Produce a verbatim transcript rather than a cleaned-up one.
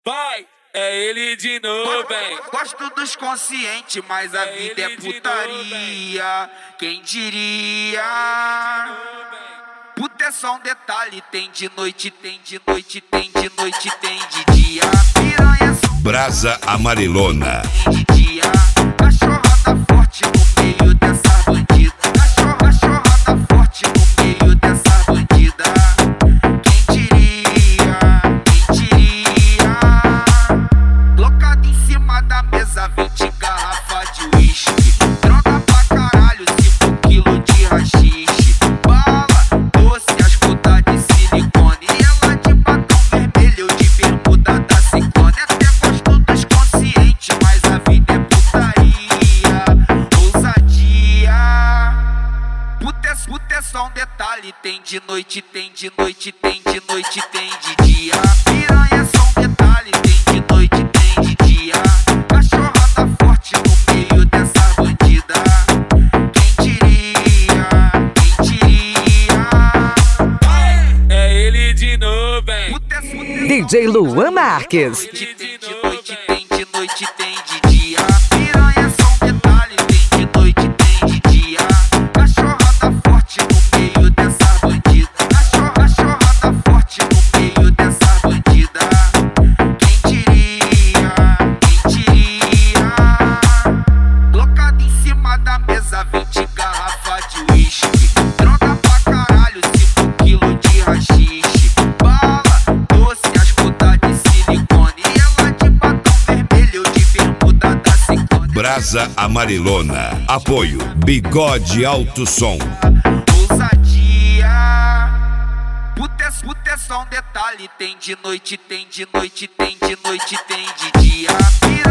Vai, é ele de novo, hein? Gosto dos conscientes, mas a É vida é ele de putaria. Quem diria? Puta é só um detalhe, tem de noite, tem de noite, tem de noite, tem de dia. Piranha só Brasa Amarelona. tem de dia. Cachorrada forte no meio dessa bandida. Cachorra, cachorrada forte no meio dessa bandida. Quem diria? Quem diria? Locado em cima da mesa, vinte garrafas de uísque. Droga pra caralho, cinco quilos de rachixe. Bala, doce, as putas de silicone. E ela de batom vermelho, de bermuda da Ciclone. Até gosto dos conscientes, mas a vida é putaria. Ousadia. Puta é, puta é só um detalhe, tem de noite, tem de noite, tem de noite, tem de dia. Piranha é só um detalhe, tem de noite, tem de dia. Cachorrada forte no meio dessa bandida. Quem diria? Quem diria? É ele de novo, hein? Puta é, puta é D J Luan Marques. Tem de noite, tem de noite, tem de dia. Piranha é só um detalhe, tem de noite, tem de dia. Cachorrada forte no meio dessa bandida. Cachorra, cachorrada forte no meio dessa bandida. Quem diria? Quem diria? Locado em cima da mesa, vinte garrafas de uísque. Droga pra caralho, cinco quilos de rachixe. Bala, doce, as putas de silicone. E ela de batom vermelho, de bermuda da Ciclone. Brasa Amarelona. Apoio Bigode Alto Som. Ousadia. Puta é, puta é só um detalhe, tem de noite, tem de noite, tem de noite, tem de dia.